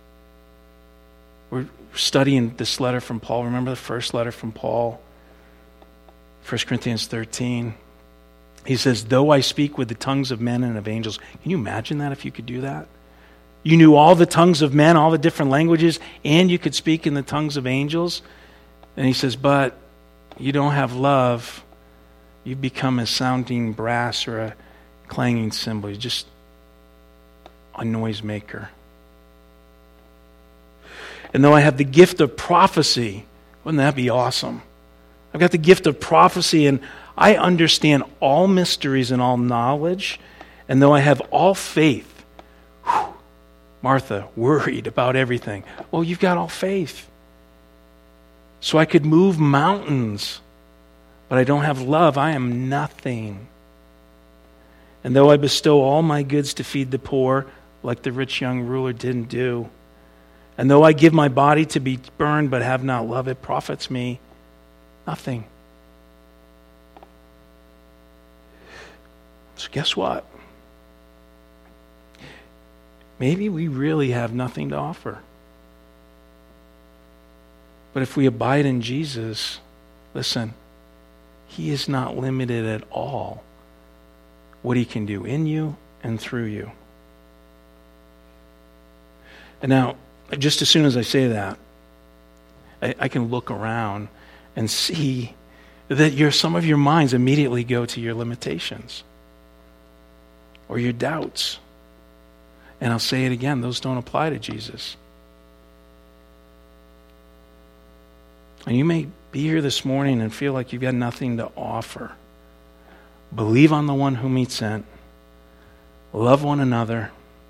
We're studying this letter from Paul. Remember the first letter from Paul? First Corinthians thirteen. He says, though I speak with the tongues of men and of angels. Can you imagine that if you could do that? You knew all the tongues of men, all the different languages, and you could speak in the tongues of angels. And he says, but you don't have love. You become a sounding brass or a clanging cymbal. You're just a noisemaker. And though I have the gift of prophecy, wouldn't that be awesome? I've got the gift of prophecy, and I understand all mysteries and all knowledge. And though I have all faith, whew, Martha, worried about everything. Well, you've got all faith. So I could move mountains but I don't have love, I am nothing. And though I bestow all my goods to feed the poor, like the rich young ruler didn't do, and though I give my body to be burned but have not love, it profits me nothing. So guess what? Maybe we really have nothing to offer. But if we abide in Jesus, listen, he is not limited at all what he can do in you and through you. And now, just as soon as I say that, I, I can look around and see that your, some of your minds immediately go to your limitations or your doubts. And I'll say it again, those don't apply to Jesus. And you may be here this morning and feel like you've got nothing to offer. Believe on the one whom he sent. Love one another.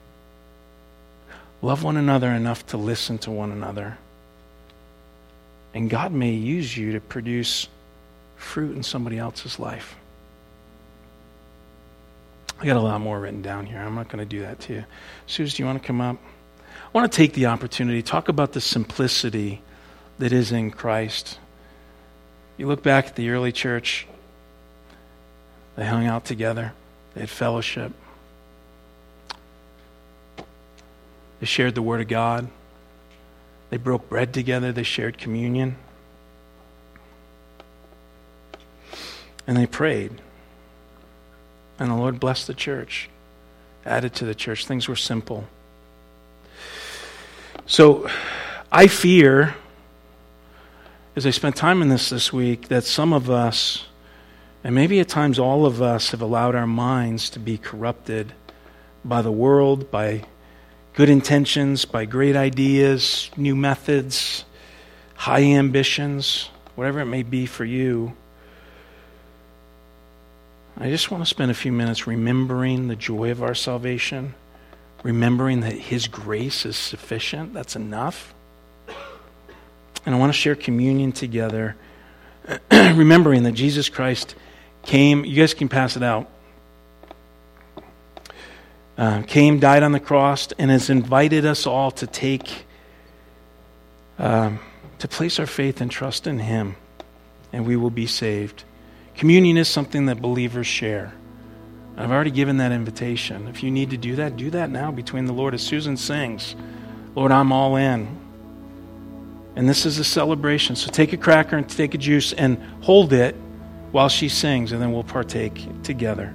Love one another enough to listen to one another. And God may use you to produce fruit in somebody else's life. I got a lot more written down here. I'm not going to do that to you. Suze, do you want to come up? I want to take the opportunity to talk about the simplicity that is in Christ. You look back at the early church, they hung out together, they had fellowship, they shared the Word of God, they broke bread together, they shared communion, and they prayed. And the Lord blessed the church, added to the church. Things were simple. So I fear, as I spent time in this this week, that some of us, and maybe at times all of us, have allowed our minds to be corrupted by the world, by good intentions, by great ideas, new methods, high ambitions, whatever it may be for you. I just want to spend a few minutes remembering the joy of our salvation, remembering that his grace is sufficient, that's enough. And I want to share communion together, remembering that Jesus Christ came, you guys can pass it out, uh, came, died on the cross, and has invited us all to take, um, to place our faith and trust in him, and we will be saved. Communion is something that believers share. I've already given that invitation. If you need to do that, do that now between the Lord. As Susan sings, Lord, I'm all in. And this is a celebration. So take a cracker and take a juice and hold it while she sings, and then we'll partake together.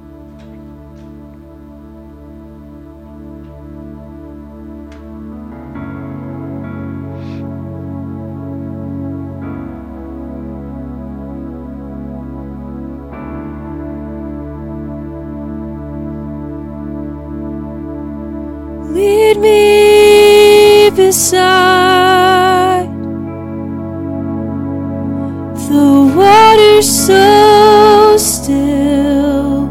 Lead me beside the water so still.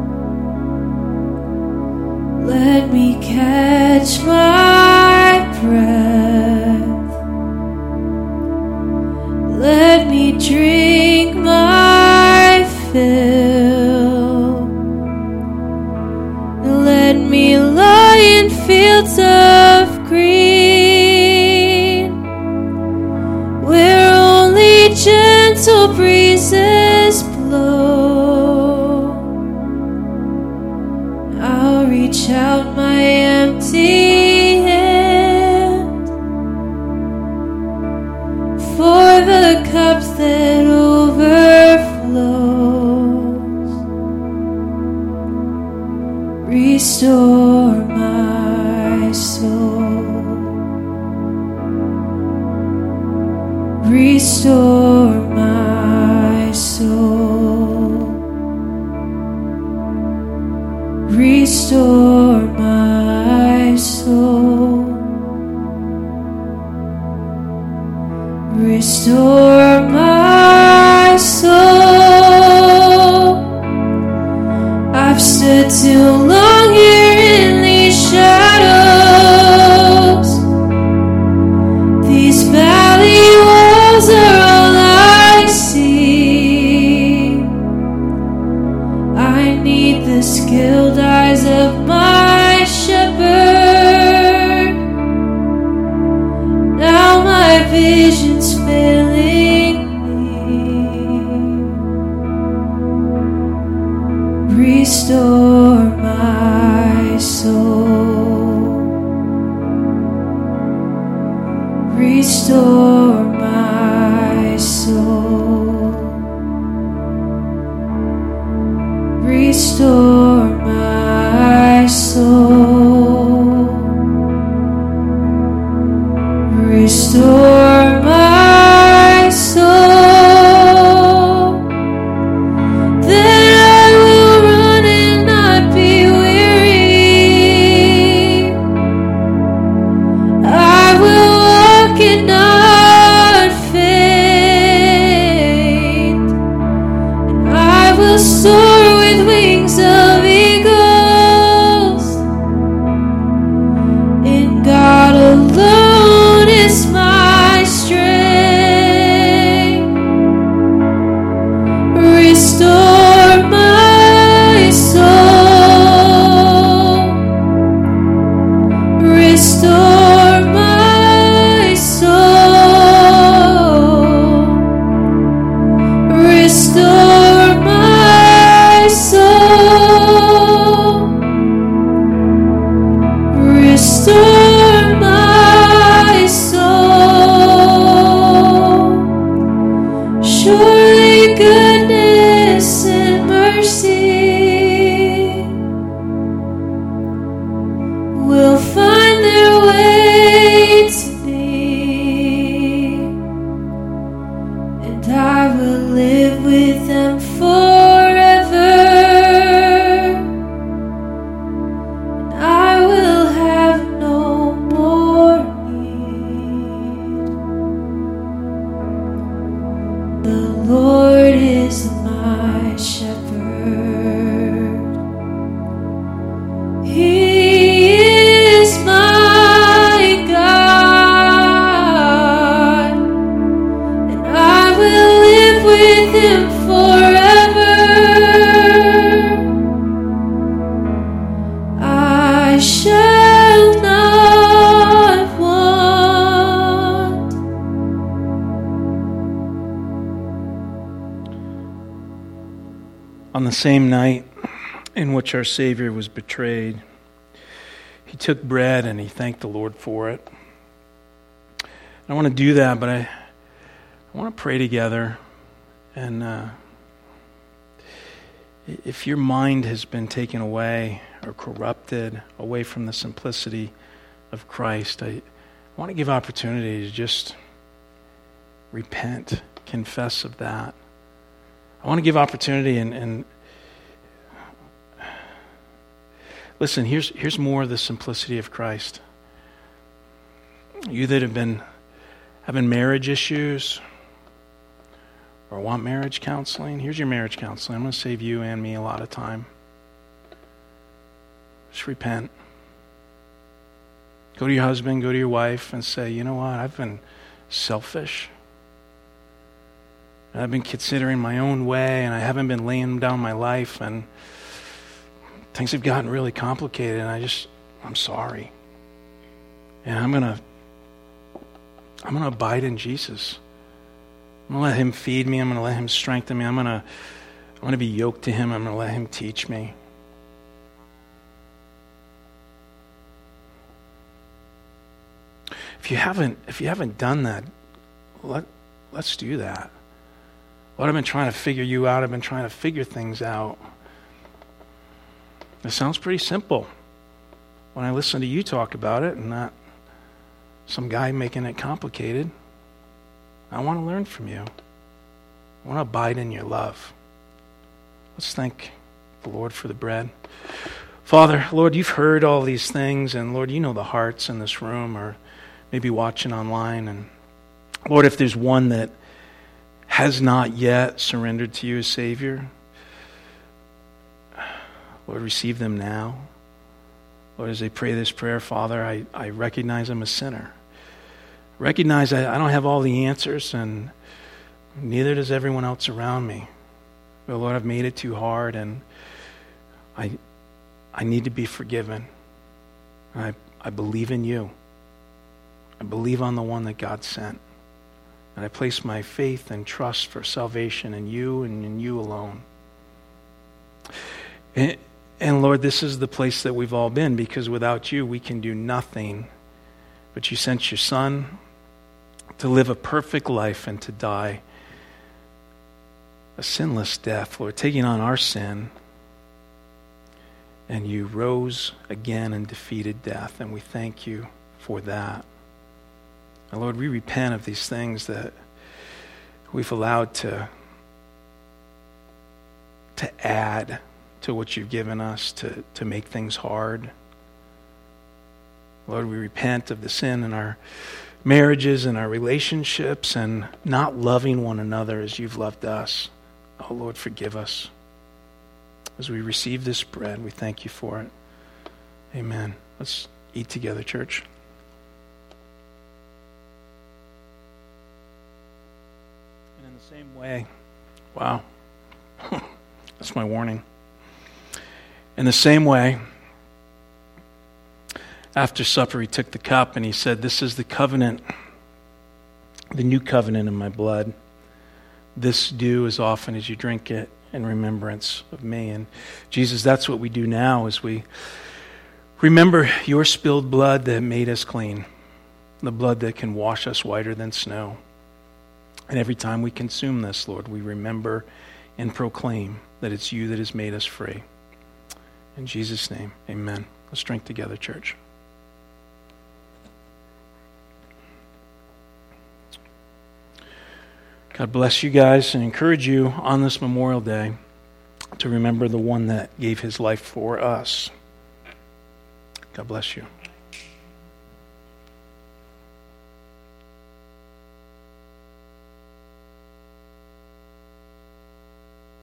Let me catch my breath. Let me drink my fill. Let me lie in fields of green, where only gentle breezes blow. I'll reach out my empty hand for the cup that overflows. Restore my soul. Restore my soul. Restore my soul. Restore my soul. I've stood too long here in these shadows. These valley walls are all I see. vision's failing me. Restore my soul. Restore my soul. Restore my soul. Restore my soul. Then I will run and not be weary. I will walk and not faint. And I will soar with wings of eagles. In God alone is my strength. Restore my soul. Restore my soul. Restore my soul. Restore my soul. Surely goodness and mercy will find their way to me, and I will live with them forever, and I will have no more need. The Lord is my shepherd. He is my God, and I will live with him forever. I shall not want. On the same night in which our Savior was betrayed, he took bread and he thanked the Lord for it. I want to do that, but I, I want to pray together. And uh, if your mind has been taken away or corrupted away from the simplicity of Christ, I, I want to give opportunity to just repent, confess of that. I want to give opportunity and, and listen, here's here's more of the simplicity of Christ. You that have been having marriage issues or want marriage counseling, here's your marriage counseling. I'm going to save you and me a lot of time. Just repent. Go to your husband, go to your wife and say, you know what, I've been selfish. I've been considering my own way, and I haven't been laying down my life, and things have gotten really complicated, and I just, I'm sorry. And I'm going to, I'm going to abide in Jesus. I'm going to let him feed me. I'm going to let him strengthen me. I'm going to, I'm going to be yoked to him. I'm going to let him teach me. If you haven't, if you haven't done that, let, let's do that. Lord, I've been trying to figure you out. I've been trying to figure things out. It sounds pretty simple when I listen to you talk about it and not some guy making it complicated. I want to learn from you. I want to abide in your love. Let's thank the Lord for the bread. Father, Lord, you've heard all these things, and Lord, you know the hearts in this room or maybe watching online. And Lord, if there's one that has not yet surrendered to you as Savior, Lord, receive them now. Lord, as they pray this prayer, Father, I, I recognize I'm a sinner. Recognize I, I don't have all the answers, and neither does everyone else around me. But Lord, I've made it too hard, and I I need to be forgiven. I I believe in you. I believe on the one that God sent. And I place my faith and trust for salvation in you and in you alone. And, and Lord, this is the place that we've all been, because without you we can do nothing. But you sent your Son to live a perfect life and to die a sinless death, Lord, taking on our sin. And you rose again and defeated death, and we thank you for that. And Lord, we repent of these things that we've allowed to, to add to what you've given us, to, to make things hard. Lord, we repent of the sin in our marriages and our relationships and not loving one another as you've loved us. Oh, Lord, forgive us. As we receive this bread, we thank you for it. Amen. Let's eat together, church. And in the same way, wow, that's my warning. In the same way, after supper, he took the cup and he said, "This is the covenant, the new covenant in my blood. This do as often as you drink it in remembrance of me." And Jesus, that's what we do now, as we remember your spilled blood that made us clean, the blood that can wash us whiter than snow. And every time we consume this, Lord, we remember and proclaim that it's you that has made us free. In Jesus' name, amen. Let's drink together, church. God bless you guys and encourage you on this Memorial Day to remember the one that gave his life for us. God bless you.